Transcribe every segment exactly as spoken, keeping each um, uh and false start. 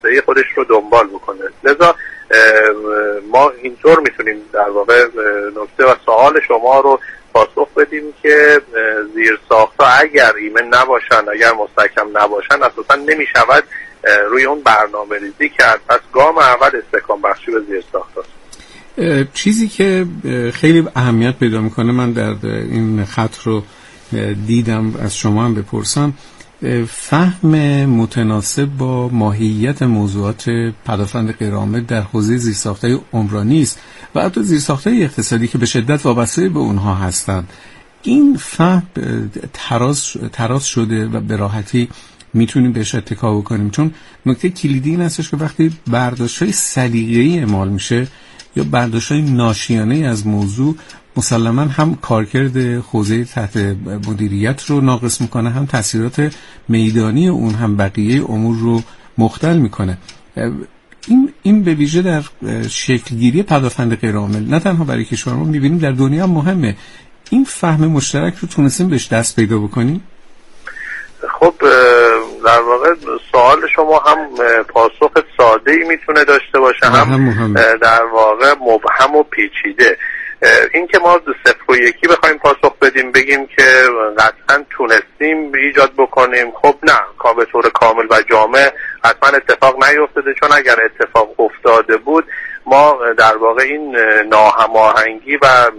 خودش رو دنبال بکنه. لذا ما اینطور میتونیم در واقع نکته و سوال شما رو پاسخ بدیم که زیرساخت‌ها اگر ایمن نباشن، اگر مستحکم نباشن، اساسا نمیشود روی اون برنامه ریزی کرد. پس گام اول استحکام بخشی به زیرساخت‌ها. چیزی که خیلی اهمیت پیدا میکنه، من در این خط رو دیدم از شما هم بپرسم، فهم متناسب با ماهیت موضوعات پدافند غیرعامل در حوزه زیرساخت‌های عمرانی است و حتی زیرساخت‌های اقتصادی که به شدت وابسته به اونها هستند. این فهم تراز تراز شده و به راحتی میتونیم بهش اتکا بکنیم، چون نکته کلیدی این هستش که وقتی برداشت‌های سلیقه‌ای اعمال میشه یا برداشت‌های ناشیانه از موضوع، مسلماً هم کارکرد حوزه تحت مدیریت رو ناقص میکنه، هم تاثیرات میدانی اون هم بقیه امور رو مختل میکنه. این این به ویژه در شکلگیری پدافند غیرعامل نه تنها برای کشور ما، میبینیم در دنیا هم مهمه. این فهم مشترک رو تونستیم بهش دست پیدا بکنیم؟ خب در واقع سوال شما هم پاسخ ساده‌ای میتونه داشته باشه، هم, هم در واقع مبهم و پیچیده. این که ما صفر و یکی بخوایم پاسخ بدیم بگیم که قطعا تونستیم ایجاد بکنیم، خب نه، به طور کامل و جامع حتما اتفاق نیفتاده، چون اگر اتفاق افتاده بود ما در واقع این ناهماهنگی و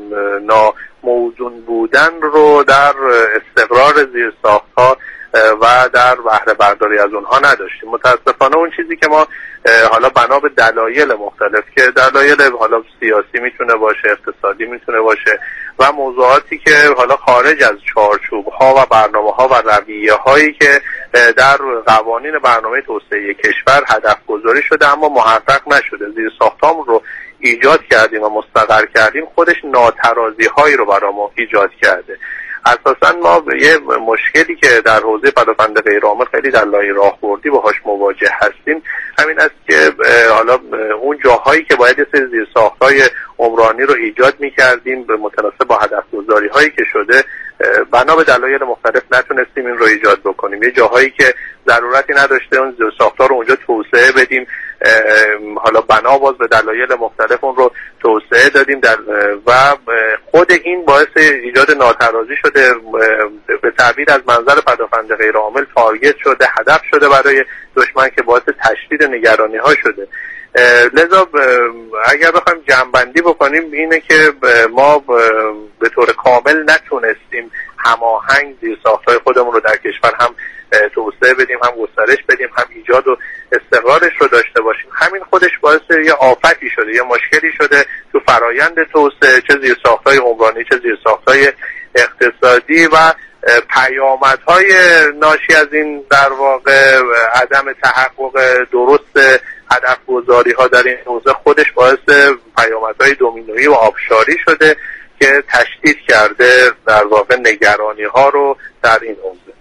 ناموزون بودن رو در استقرار زیرساخت‌ها و در بهره برداری از اونها نداشتیم. متاسفانه اون چیزی که ما حالا بنا به دلایل مختلف که دلایل حالا سیاسی میتونه باشه، اقتصادی میتونه باشه و موضوعاتی که حالا خارج از چارچوب ها و برنامه ها و رویه هایی که در قوانین برنامه توسعه کشور هدف گذاری شده اما محقق نشده، زیرساخت‌هامون رو ایجاد کردیم و مستقر کردیم، خودش ناترازی هایی رو برای ما ایجاد کرده. اساسا ما یه مشکلی که در حوزه پدافند غیرعامل خیلی در لایه راهبردی باهاش مواجه هستیم همین است که حالا اون جاهایی که باید یه سری زیرساخت‌های عمرانی رو ایجاد می‌کردیم به متناسب با هدف‌گذاری هایی که شده، بنا به دلایل مختلف نتونستیم این رو ایجاد بکنیم. یه جاهایی که ضرورتی نداشته اون زیرساخت‌ها رو اونجا توسعه بدیم، حالا بنا باز به دلایل مختلف اون رو توسعه دادیم در و خود این باعث ایجاد ناترازی شده، به تعبیر از منظر پدافند غیرعامل تارگت شده، هدف شده برای دشمن که باعث تشدید نگرانی ها شده. لذا اگر بخوایم جمع‌بندی بکنیم اینه که ما به طور کامل نتونستیم هماهنگ زیرساخت‌های خودمون رو در کشور هم توسعه بدیم، هم گسترش بدیم، هم ایجاد و استقرارش رو داشته باشیم. همین خودش باعث یه آفتی شده، یه مشکلی شده تو فرایند توسعه، چه زیرساخت‌های عمرانی چه زیرساخت‌های اقتصادی، و پیامدهای ناشی از این در واقع عدم تحقق درست هدف گذاری ها در این حوزه خودش باعث پیامدهای دومینویی و آبشاری شده که تشدید کرده در واقع نگرانی ها رو در این حوزه.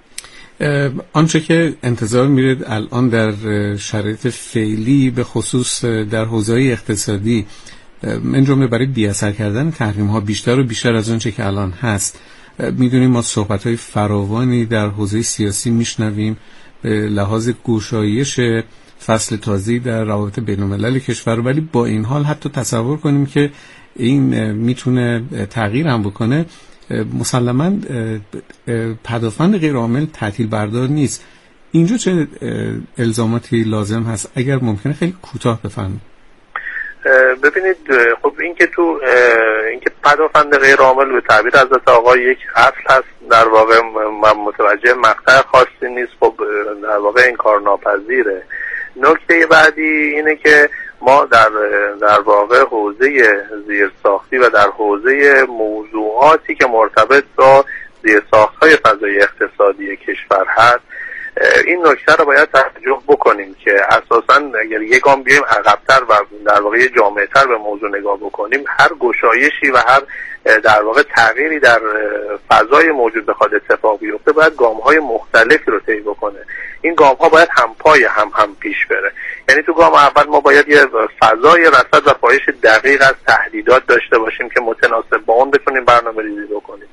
آنچه که انتظار میرید الان در شرایط فعلی به خصوص در حوزه اقتصادی من جمله برای بی‌اثر کردن تحریم ها بیشتر و بیشتر از آنچه که الان هست، میدونیم ما صحبت های فراوانی در حوزه سیاسی میشنویم به لحاظ گشایش فصل تازه‌ای در روابط بین‌الملل کشور، ولی با این حال حتی تصور کنیم که این میتونه تغییر هم بکنه، مسلماً پدافند غیرعامل تعطیل بردار نیست. اینجا چه الزاماتی لازم هست؟ اگر ممکنه خیلی کوتاه بفرمایید. ببینید، خب این که تو این که پدافند غیرعامل به تعبیر حضرت آقا یک اصل هست، در واقع من متوجه مقطع خاصی نیست، خب در واقع این کار ناپذیره. نکته بعدی اینه که ما در در واقع حوزه زیرساختی و در حوزه موضوعاتی که مرتبط با زیرساخت‌های فضای اقتصادی کشور هست، این نکته رو باید توجه بکنیم که اساساً اگر یک گام بیایم عقب‌تر و در واقع جامع‌تر به موضوع نگاه بکنیم، هر گشایشی و هر در واقع تغییری در فضای موجود بخواد اتفاق بیفته باید گام‌های مختلفی رو طی بکنه. این گام‌ها باید همپای هم هم پیش بره. یعنی تو گام اول ما باید یه فضای رصد و پایش دقیق از تهدیدات داشته باشیم که متناسب با اون بتونیم برنامه‌ریزی بکنیم.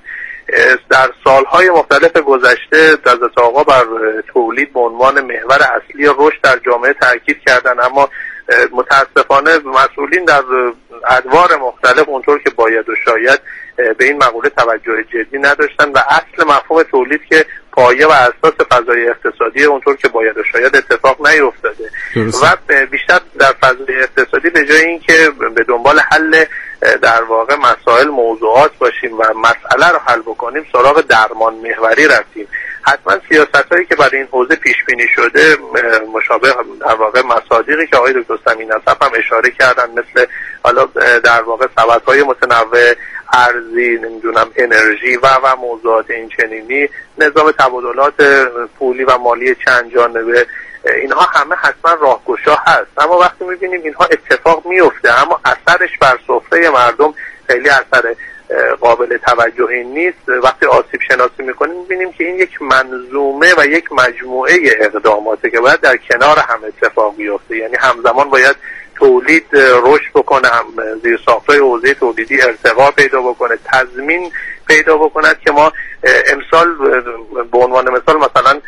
در سالهای مختلف گذشته حضرت آقا بر تولید به عنوان محور اصلی رشد در جامعه تاکید کردن، اما متاسفانه مسئولین در ادوار مختلف اونطور که باید و شاید به این مقوله توجه جدی نداشتن و اصل مفهوم تولید که پایه و اساس فضای اقتصادی اونطور که باید و شاید اتفاق نیفتاده و بیشتر در فضای اقتصادی به جای اینکه به دنبال حل در واقع مسائل موضوعات باشیم و مسئله رو حل بکنیم سراغ درمان محوری رفتیم. حتما سیاستایی که برای این حوزه پیش بینی شده مشابه در واقع مصادیقی که آقای دکتر سمین نصف هم اشاره کردن، مثل حالا در واقع سبدهای متنوع ارزی، نمیدونم انرژی و و موضوعات این چنینی، نظام تبادلات پولی و مالی چند جانبه، اینها همه حتما راهگشا هست. اما وقتی میبینیم اینها اتفاق میفته اما اثرش بر سفره مردم خیلی اثر قابل توجهی نیست، وقتی آسیب شناسی میکنیم میبینیم که این یک منظومه و یک مجموعه اقداماته که باید در کنار هم اتفاق بیفته. یعنی همزمان باید تولید رشد بکنه، هم زیرساخت‌های حوزه تولیدی ارتقا پیدا بکنه، تضمین پیدا بکند که ما امسال به عنوان مثال مثلا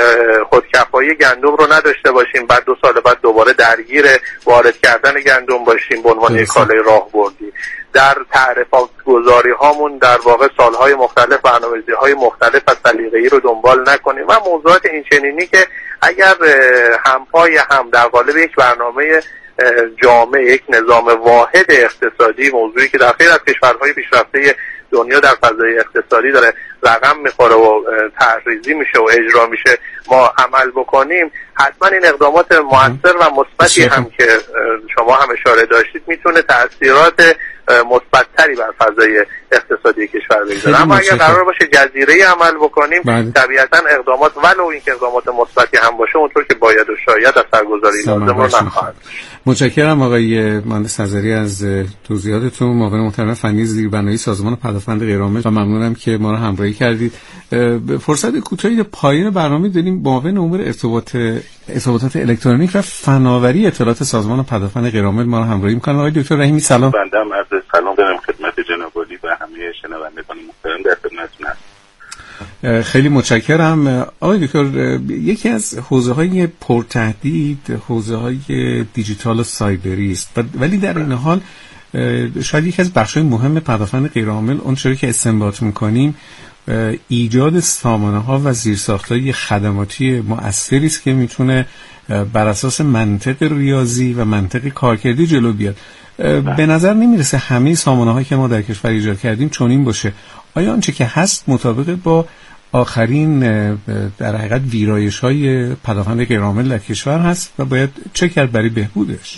خودکفایی گندم رو نداشته باشیم، بعد دو سال بعد دوباره درگیر وارد کردن گندم باشیم به عنوان یک کالای راهبردی. در تعرفات گذاری هامون در واقع سالهای مختلف برنامه‌ریزی های مختلف و سلیقه‌ای رو دنبال نکنیم و موضوعات این چنینی که اگر همپای هم در قالب یک برنامه جامع، یک نظام واحد اقتصادی، موضوعی که در خیلی از کشورهای پیشرفته دنیا در فضای اقتصادی داره رقم میخوره و طرح‌ریزی میشه و اجرا میشه، ما عمل بکنیم، حتما این اقدامات مؤثر و مثبتی هم که شما هم اشاره داشتید میتونه تأثیرات مثبت‌تری بر فضای اقتصادی کشور بگذاره. اما اگر قرار باشه جزیره‌ای عمل بکنیم طبیعتاً اقدامات ولو این که اقدامات مثبتی هم باشه اونطور که باید و شاید اثرگذاری لازم رو نخواهد. متشکرم آقای مهندس نظری از توضیحاتتون، معاون محترم فنی زیربنایی سازمان پدافند غیرعامل، و ممنونم که ما رو همراهی کردید. فرصت کوتاهی پایان برنامه داریم. معاون امور ارتباط ارتباطات الکترونیک و فناوری اطلاعات سازمان پدافند غیرعامل ما رو همراهی می‌کنن. آقای دکتر رحیمی سلام. بنده هم عرض سلام دارم خدمت جناب عالی و همه شنوندگان محترم در خدمتتون هستم. خیلی متشکرم. آقای دکتر، یکی از حوزه‌های پرتهدید حوزه‌های دیجیتال و سایبری است، ولی در این حال شاید یکی از بخش‌های مهم پدافند غیرعامل اونچه که استنباط می‌کنیم ایجاد سامانه‌ها و زیرساخت‌های خدماتی مؤثری است که میتونه بر اساس منطق ریاضی و منطق کارکردی جلو بیاد. به نظر نمیرسه همه سامانه‌هایی که ما در کشور ایجاد کردیم چنین باشه. آیا آنچه که هست مطابق با آخرین در حقیقت ویرایش‌های پدافند غیرعامل در کشور هست و باید چه کرد برای بهبودش؟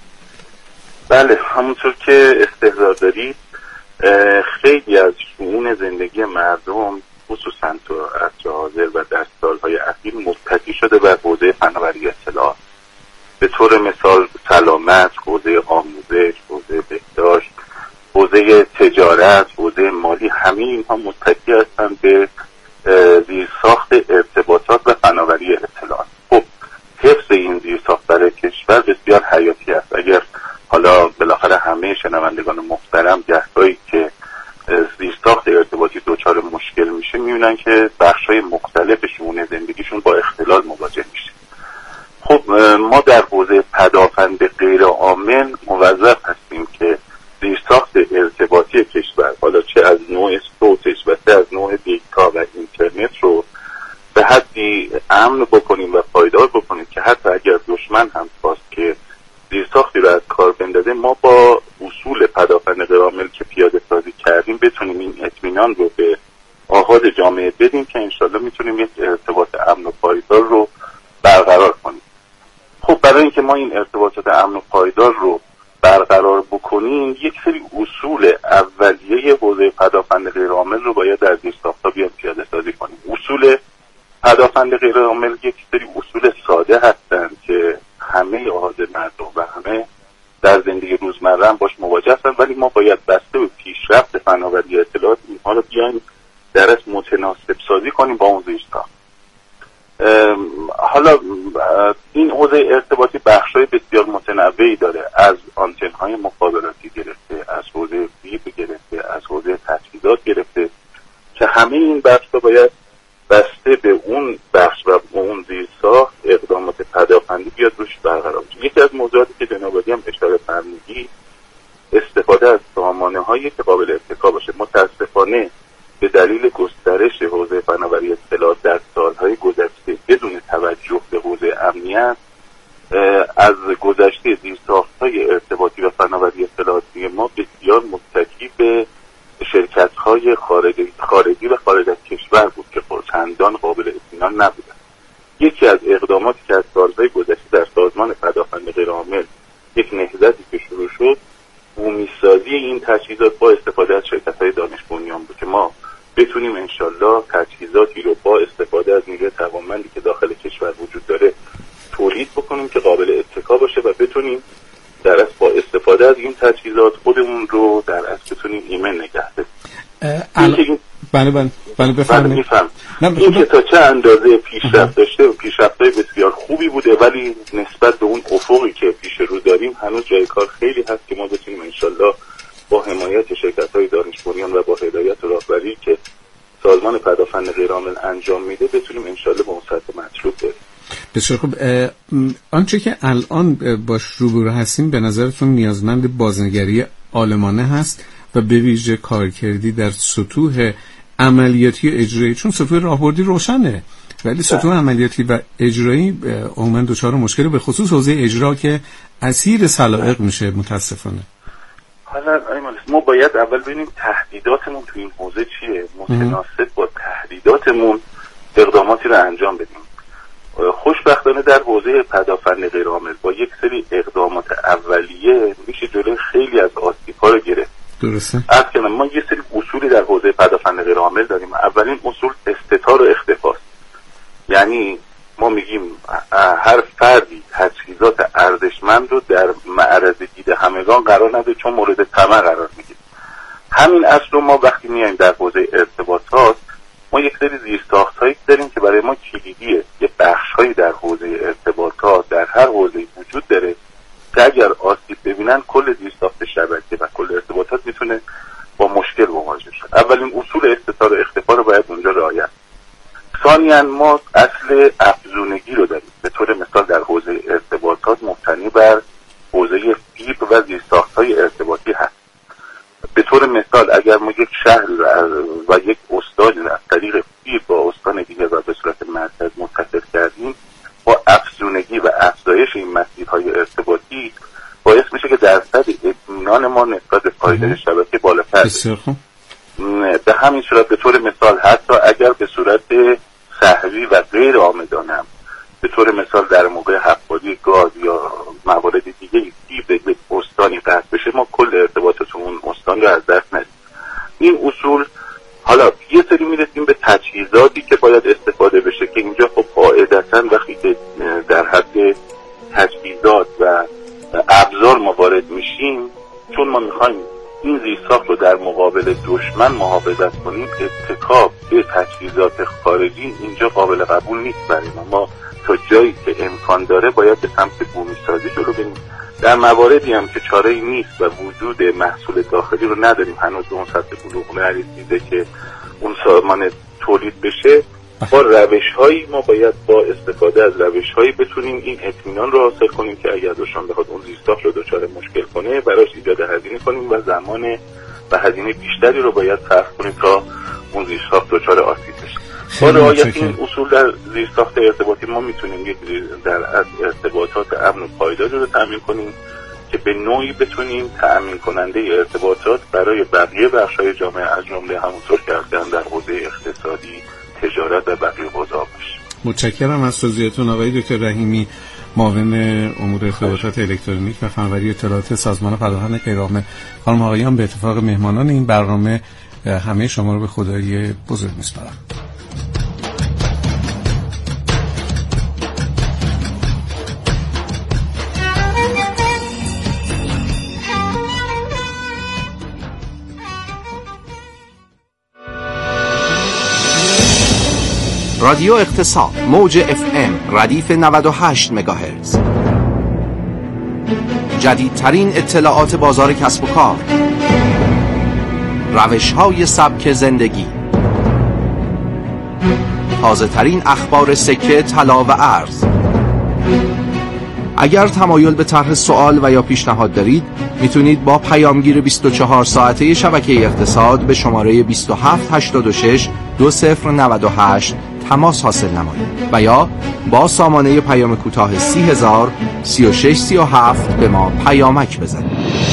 بله، همونطور که استحضار دارید خیلی از شئون زندگی مردم خصوصا تو عصر حاضر و در سالهای اخیر متکی شده بر حوزه فناوری اطلاعات. به طور مثال سلامت، حوزه آموزش، حوزه بهداشت، حوزه تجارت، حوزه مالی، همه اینها متکی هستند به زیرساخت ارتباطات و فناوری اطلاعات. خب حفظ این زیرساخت برای کشور بسیار حیاتی است. اگر حالا بالاخره همه شنوندگان محترم گهگاهی که زیرساخت ارتباطی دچار مشکل میشه میبینن که بخش‌های مختلف شئون زندگیشون با اختلال مواجه میشه. خب ما در حوزه پدافند غیرعامل موظف هستیم که زیرساخت ارتباطی کشور، حالا چه از نوع صوتش و چه از نوع دیتا و اینترنت رو به حدی امن بکنیم و پایدار بکنیم که حتی اگر دشمن هم خواست که زیرساختی رو از کار بندازه، ما با اصول پدافند غیرعامل که پیاده سازی کردیم بتونیم این اطمینان رو به آحاد جامعه بدیم که انشالله میتونیم یک ارتباط امن و پایدار رو برقرار کنیم. خب برای اینکه ما این ارتباطات امن و پایدار رو برقرار بکنیم یک سری اصول اولیه حوزه پدافند غیرعامل رو باید در زیرساخت‌ها بیاد پیاده سازی کنیم. اصول پدافند غیرعامل یک سری اصول ساده هستند که همه آحاد مردم و همه در زندگی روزمره هم باش مواجه هستند، ولی ما باید بسته به پیشرفت فناوری اطلاعات اینها رو بیایم درش متناسب سازی کنیم با اون زیرساخت. حالا این حوزه ارتباطی بخش‌های بسیار متنوعی داره، از آنتن‌های مخابراتی گرفته، از حوزه ویب گرفته، از حوزه تجهیزات گرفته که از موضوعاتی که جناب عالی هم اشاره فرمودید استفاده از سامانه‌هایی که قابل اتکا باشه. متاسفانه به دلیل گسترش حوزه فناوری اطلاعات در سالهای گذشته بدون توجه به حوزه امنیت از گذشته زیرساخت‌های ارتباطی و فناوری اطلاعاتی ما بسیار متکی به شرکت‌های خارجی خارجی و خارج از کشور بود که چندان قابل اطمینان نبودند. یکی از اقداماتی که از سالهای گذشته در سازمان پدافند غیرعامل یک نهضتی که شروع شد بومی‌سازی این تجهیزات با استفاده از شرکت‌های دانش بنیان بود که ما بتونیم انشالله تجهیزاتی رو با استفاده از نیروی توانمندی که داخل کشور وجود داره تولید بکنیم که قابل اتکا باشه و بتونیم در اصل با استفاده از این تجهیزات خودمون رو در اصل بتونیم ایمن نگه داریم. بله بله بله بفرمایید. این که تا چه اندازه پیشرفت داشته و پیشرفت‌های بسیار خوبی بوده ولی نسبت به اون افقی که پیش رو داریم هنوز جای کار خیلی هست که ما بتونیم انشالله با حمایت شرکت‌های دانش بنیان و با هدایت و راهبری که سازمان پدافند غیرعامل انجام میده بتونیم انشالله به اون سطح مطلوب برسیم. بسیار خوب. آنچه که الان باش روبرو هستیم به نظرتون نیازمند بازنگری عالمانه هست و به ویژه کارکردی در سطوح عملیاتی و اجرایی، چون سطوح راهبردی روشنه ولی سطوح عملیاتی و اجرایی عموما دچار مشکل به خصوص حوزه اجرا که اسیر سلایق میشه متاسفانه. حالا ما باید اول ببینیم تهدیداتمون تو این حوزه چیه، متناسب با تهدیداتمون اقداماتی رو انجام بدیم. خوشبختانه در حوزه پدافند غیرعامل با یک سری اقدامات اولیه میشه جلوی خیلی از آسیب‌ها رو گرفت. درسته. از که ما یه سری اصولی در حوزه پدافند غیرعامل داریم. اولین اصول استتار و اختفاست. یعنی ما میگیم هر فردی تجهیزات ارزشمند رو در معرض دید همگان قرار نده چون مورد طمع قرار میگیره. همین اصل رو ما وقتی میایم در حوزه ارتباطات ما یک سری زیرساخت‌هایی داریم که برای ما کلیدیه. یه بخش‌هایی در حوزه ارتباطات در هر حوزه‌ای وجود داره که اگر آسیب ببینن کل زیرساخت شبکه و کل ارتباطات میتونه با مشکل مواجه شه. اولین اصول استتار و اختفا رو باید اونجا رعایت. ثانیاً ما اصل افزونگی رو داریم. به طور مثال در حوزه ارتباطات مبتنی بر حوزه فیبر و زیرساخت‌های ارتباطی هست. به طور مثال اگر ما یک شهر و یک استان از طریق فیبر با استان دیگه و به صورت مرکز متصل کردیم با افزونگی و افزایش این مسیرهای ارتباطی باعث میشه که درصد اطمینان ما نسبت به پایداری شبکه بالاتر بشه. به همین صورت به طور مثال حتی اگر به صورت سهوی و غیر آمدانه به طور مثال در موقع حفاری گاز یا موارد دیگه فیبر به استانی قطع بشه ما کل ارتباطات اون استان رو از دست ندیم. این اصول حالا یه سری میرسیم به تجهیزاتی که باید استفاده بشه که اینجا خب قاعدتاً وقتی که در حد تجهیزات و ابزار ما وارد میشیم چون ما میخوایم این زیرساخت رو در مقابل دشمن محافظت کنیم اتکا به تجهیزات خارجی اینجا قابل قبول نیست برای ما. ما تا جایی که امکان داره باید به سمت بومی سازی شروع کنیم. در مواردی هم که چاره‌ای نیست و وجود محصول داخلی رو نداریم هنوز به اون سطح بلوغ نرسیده که اون سامان تولید بشه با روش‌هایی ما باید با استفاده از روش‌هایی بتونیم این اطمینان رو حاصل کنیم که اگر دشمن بخواد اون زیرساخت رو دچار مشکل کنه براش ایجاد هزینه کنیم و زمان و هزینه بیشتری رو باید صرف کنیم تا اون زیرساخت دچار آسیب بشه. با رعایت این اصول در زیرساخت ارتباطی ما میتونیم یک در از ارتباطات امن و پایدار رو تامین کنیم که به نوعی بتونیم تامین کننده ارتباطات برای بقیه بخش‌های جامعه از جمله همونطور که گفتم در حوزه اقتصادی، تجارت و بقیه حوزه‌ها باشه. متشکرم از توضیحاتتون آقای دکتر رحیمی، معاون امور ارتباطات الکترونیک و فناوری اطلاعات سازمان پدافند غیرعامل. خانم آقایان به اتفاق مهمانان این برنامه همه شما رو به خدای بزرگ میسپارم. رادیو اقتصاد موج اف ام ردیف نود و هشت مگاهرتز. جدیدترین اطلاعات بازار کسب و کار، روش‌های سبک زندگی، تازه‌ترین اخبار سکه، طلا و ارز، اگر تمایل به طرح سوال و یا پیشنهاد دارید میتونید با پیامگیر بیست و چهار ساعته شبکه اقتصاد به شماره بیست و هفت هشتاد و شش دو صفر نود و هشت تماس حاصل نمایید و یا با سامانه پیام کوتاه سی هزار سی و شش سی و هفت به ما پیامک بزنید.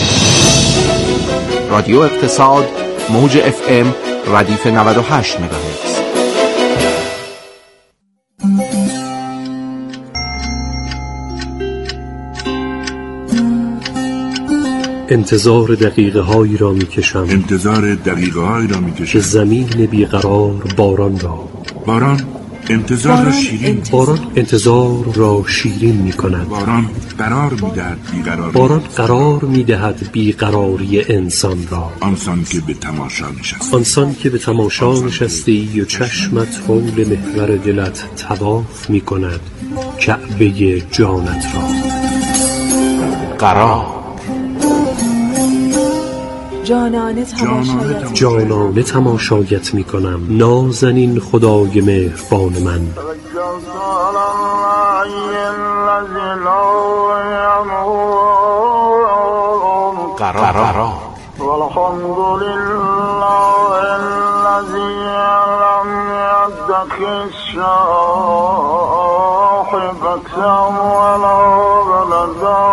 رادیو اقتصاد، موج اف ام، ردیف نود و هشت مگاهرتز. انتظار دقیقه هایی را می کشم انتظار دقیقه هایی را می کشم که زمین بیقرار باران را باران انتظار باران را شیرین انتظار, باران انتظار را شیرین می کند. باران قرار می دهد بیقراری باران قرار می دهد بیقراری انسان را. آنسان که به تماشا نشستی آنسان که به تماشا نشستی و چشمت حول محور دلت طواف می کند کعبه جانت را. قرار جانانه تماشایت جانانه تماشایت می کنم نازنین خدای مهربان من. قرار والحمد لله الذي لم يتخذ صاحبة ولا ولدا.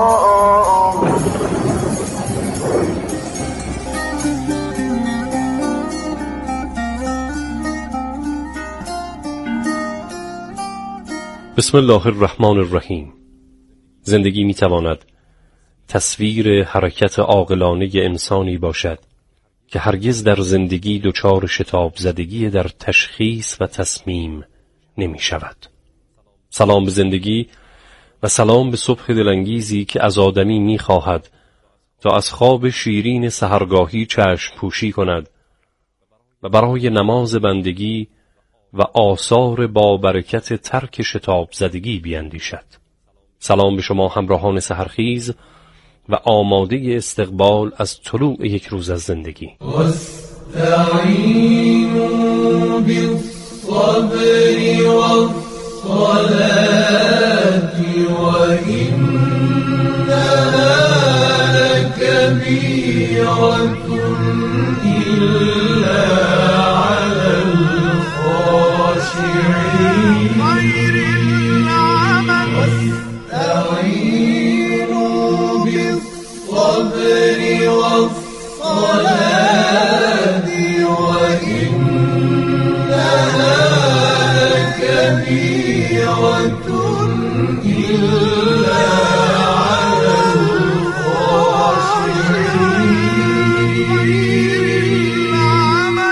بسم الله الرحمن الرحیم. زندگی می تواند تصویر حرکت عاقلانه انسانی باشد که هرگز در زندگی دچار شتاب زدگی در تشخیص و تصمیم نمی شود. سلام به زندگی و سلام به صبح دلانگیزی که از آدمی می خواهد تا از خواب شیرین سحرگاهی چشم پوشی کند و برای نماز بندگی و آثار با برکت ترک شتاب زدگی بیندیشد. سلام به شما همراهان سحرخیز و آماده استقبال از طلوع یک روز از زندگی. واستعینوا بالصبر والصلاة وإنها لكبیرة إلا على الخاشعين. غير العمل واستعينوا بالصبر والصلاة وإنها لكبيرة إلا على الخاشعين.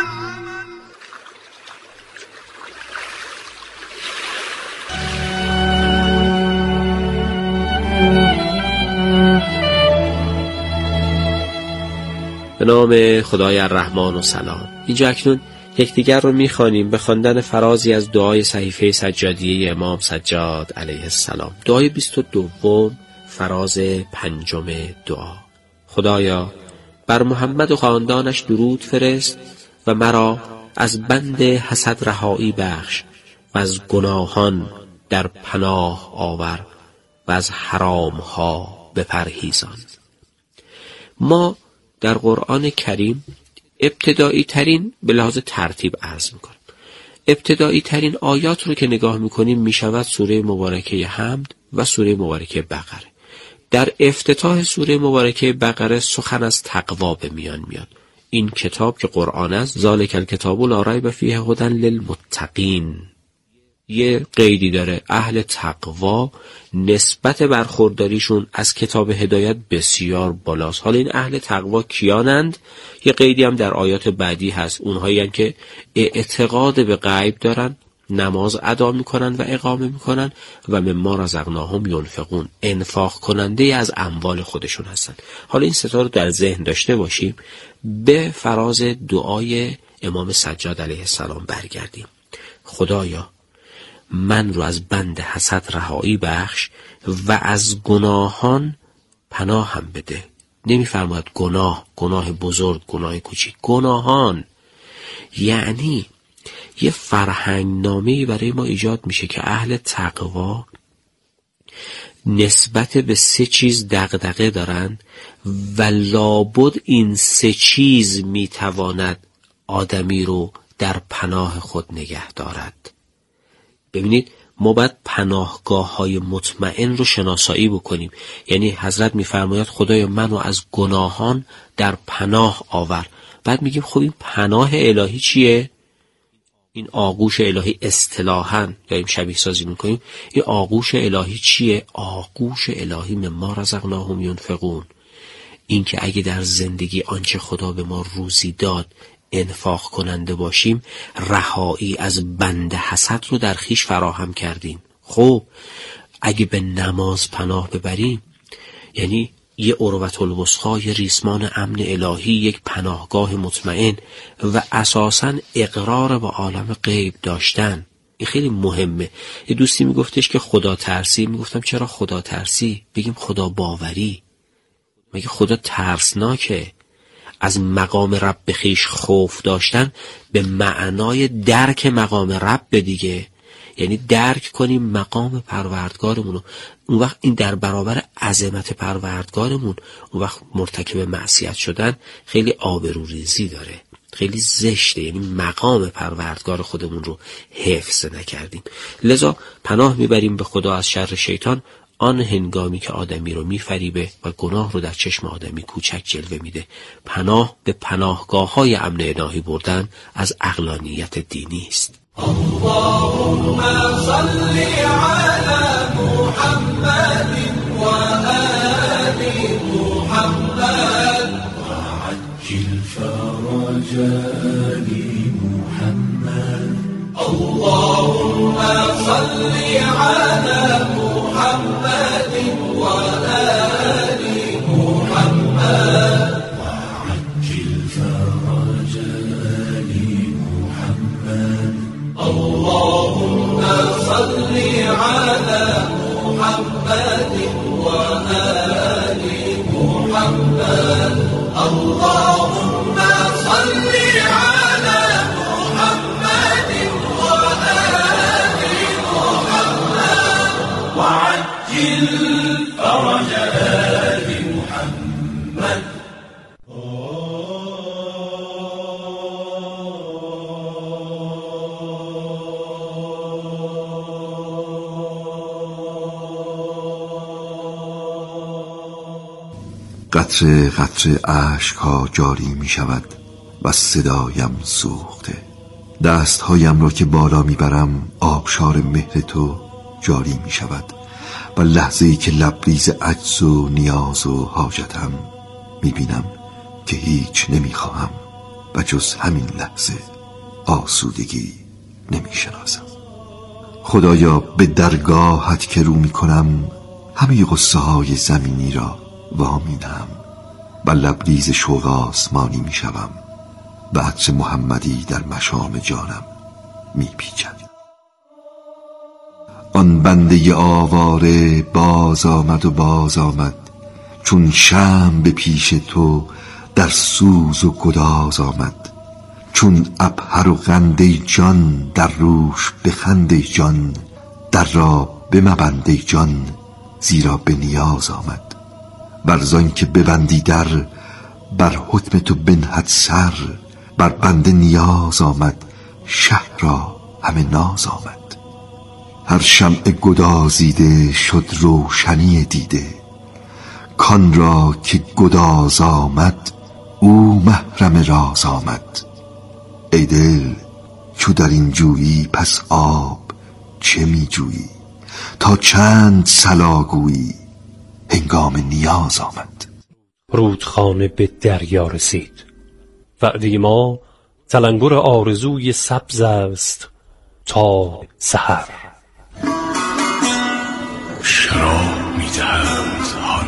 به نام خدای الرحمن و سلام. اینجا اکنون یکدیگر رو میخوانیم به خواندن فرازی از دعای صحیفه سجادیه امام سجاد علیه السلام. دعای بیست و دوم، فراز پنجم دعا. خدایا بر محمد و خاندانش درود فرست و مرا از بند حسد رهایی بخش و از گناهان در پناه آور و از حرام ها بپرهیزان. ما در قرآن کریم ابتدایی ترین به لحاظ ترتیب عرض میکنم. ابتدایی ترین آیات رو که نگاه میکنیم میشود سوره مبارکه حمد و سوره مبارکه بقره. در افتتاح سوره مبارکه بقره سخن از تقوا به میان میاد. این کتاب که قرآن است، ذالک الکتاب لا ریب فیه هدی للمتقین، یه قیدی داره، اهل تقوا نسبت برخورداریشون از کتاب هدایت بسیار بالاست. حالا این اهل تقوا کیانند؟ یه قیدی هم در آیات بعدی هست، اونهایی هستند که اعتقاد به غیب دارن، نماز ادا میکنن و اقامه میکنن و مما رزقناهم ینفقون، انفاق کننده از اموال خودشون هستن. حالا این ستا رو در ذهن داشته باشیم. به فراز دعای امام سجاد علیه السلام برگردیم. خدایا من رو از بند حسد رهایی بخش و از گناهان پناه هم بده. نمیفرماید گناه، گناه بزرگ، گناه کوچیک، گناهان. یعنی یه فرهنگ نامه‌ای برای ما ایجاد میشه که اهل تقوا نسبت به سه چیز دغدغه دارند و لابد این سه چیز میتواند آدمی رو در پناه خود نگه دارد. ببینید ما باید پناهگاه های مطمئن رو شناسایی بکنیم. یعنی حضرت میفرماید خدایا منو از گناهان در پناه آور. بعد میگیم خب این پناه الهی چیه؟ این آغوش الهی اصطلاحاً داریم شبیه سازی میکنیم. این آغوش الهی چیه؟ آغوش الهی مما رزقناهم ینفقون. این که اگه در زندگی آنچه خدا به ما روزی داد انفاق کننده باشیم، رهایی از بند حسد رو در خیش فراهم کردیم. خب اگه به نماز پناه ببریم، یعنی یه عروة الوثقی، یه ریسمان امن الهی، یک پناهگاه مطمئن و اساساً اقرار با عالم غیب داشتن. این خیلی مهمه. یه دوستی میگفتش که خدا ترسی. میگفتم چرا خدا ترسی؟ بگیم خدا باوری. مگه خدا ترسناکه؟ از مقام رب خویش خوف داشتن به معنای درک مقام رب دیگه، یعنی درک کنیم مقام پروردگارمون. اون وقت این در برابر عظمت پروردگارمون، اون وقت مرتکب معصیت شدن خیلی آبروریزی داره، خیلی زشته. یعنی مقام پروردگار خودمون رو حفظ نکردیم. لذا پناه میبریم به خدا از شر شیطان آن هنگامی که آدمی رو میفریبه و گناه رو در چشم آدمی کوچک جلوه میده. پناه به پناهگاه های امن الهی بردن از عقلانیت دینی است. اللهم صل على محمد و آل محمد وعجل فرج آل محمد. اللهم صل على محمد و آل محمد وعجل فرج آل محمد. اللهم صل على محمد و آل محمد. اللهم صل على محمد و آل محمد وعجل فرج آل محمد. قطره قطره اشک ها جاری می شود و صدایم سوخته. دست هایم را که بالا می برم آبشار مهر تو جاری می شود و لحظه ای که لبریز عجز و نیاز و حاجتم می بینم که هیچ نمی خواهم و جز همین لحظه آسودگی نمی شناسم. خدایا به درگاهت که رو می کنم همه غصه های زمینی را وامینم و لبریز شوق آسمانی می شوم و عطر محمدی در مشام جانم می پیچد. آن بنده آواره باز آمد و باز آمد، چون شمع به پیش تو در سوز و گداز آمد. چون عبهر و غنده جان در روش بخنده جان، در را بمبنده جان زیرا به نیاز آمد. برزان که ببندی در بر حکم تو بنهد سر، بر بنده نیاز آمد شه را همه ناز آمد. هر شمع گدازیده شد روشنی دیده، کان را که گداز آمد او محرم راز آمد. ای دل چو در این جویی پس آب چه می جویی، تا چند صلاگویی هنگام نیاز آمد. رودخانه به دریا رسید. وعده ما تلنگر آرزوی سبز است تا سحر. شراب می دهند هان،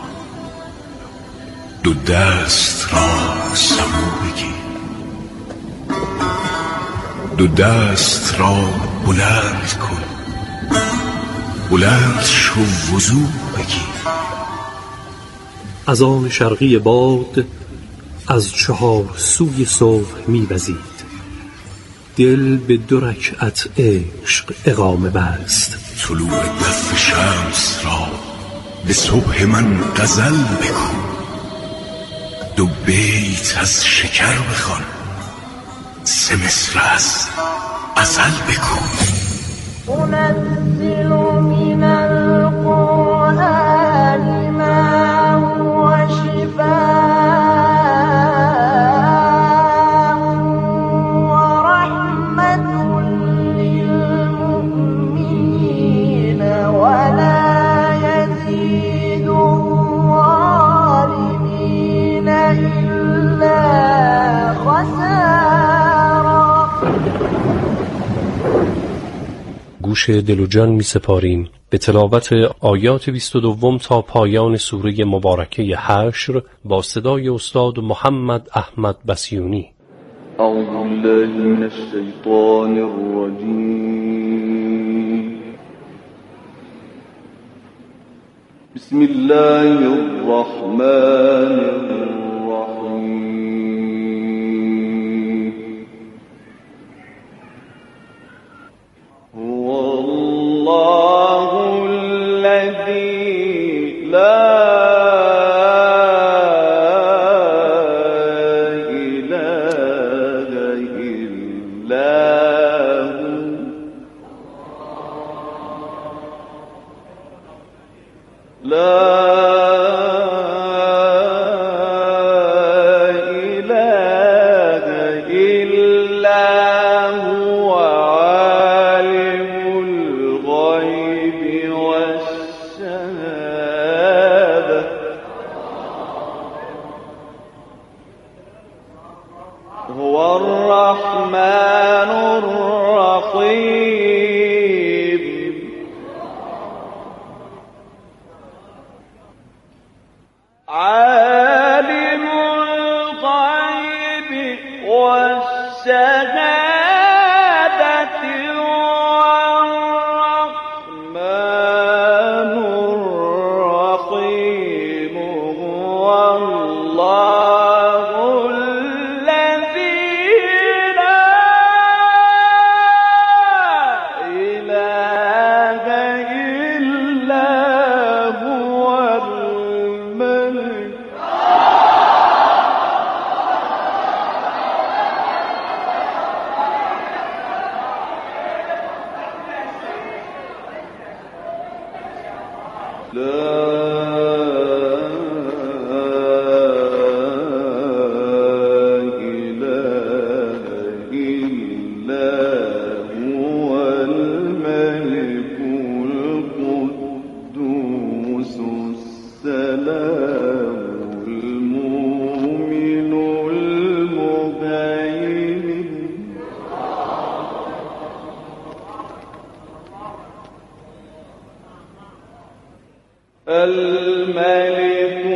دو دست را سبو بگیر، دو دست را بلند کن، بلند شو وضو بگیر. از آن شرقی باد از چهار سوی صبح می وزید. دل به دو رکعت عشق اقامه بست. طلوع دف شمس را به صبح من غزل بگو، دو بیت از شکر بخوان، سه مصر از ازل بگو. أنزل من القرآن ما هو شفاء ورحمة للمؤمنين ولا يزيد الظالمين إلا خسارا. گوش دل و جان می سپاریم به تلاوت آیات بیست و دوم تا پایان سوره مبارکه حشر با صدای استاد محمد احمد بسیونی. اعوذ بالله من الشیطان الرجیم. بسم الله الرحمن الرحیم. الله الذي لا إله إلا هو لا الملك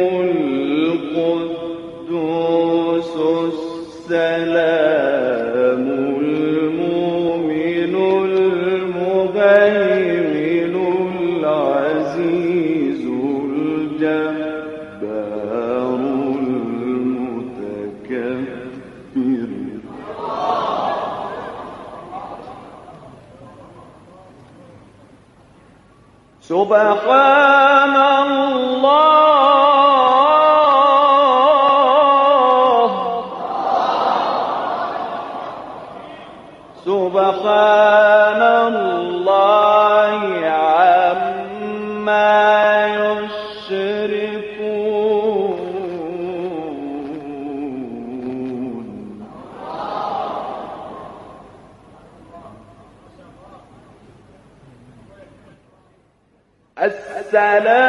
القدوس السلام المؤمن المهيمن العزيز الجبار المتكبر. سبحان الله سبحان الله عما يشركون. السلام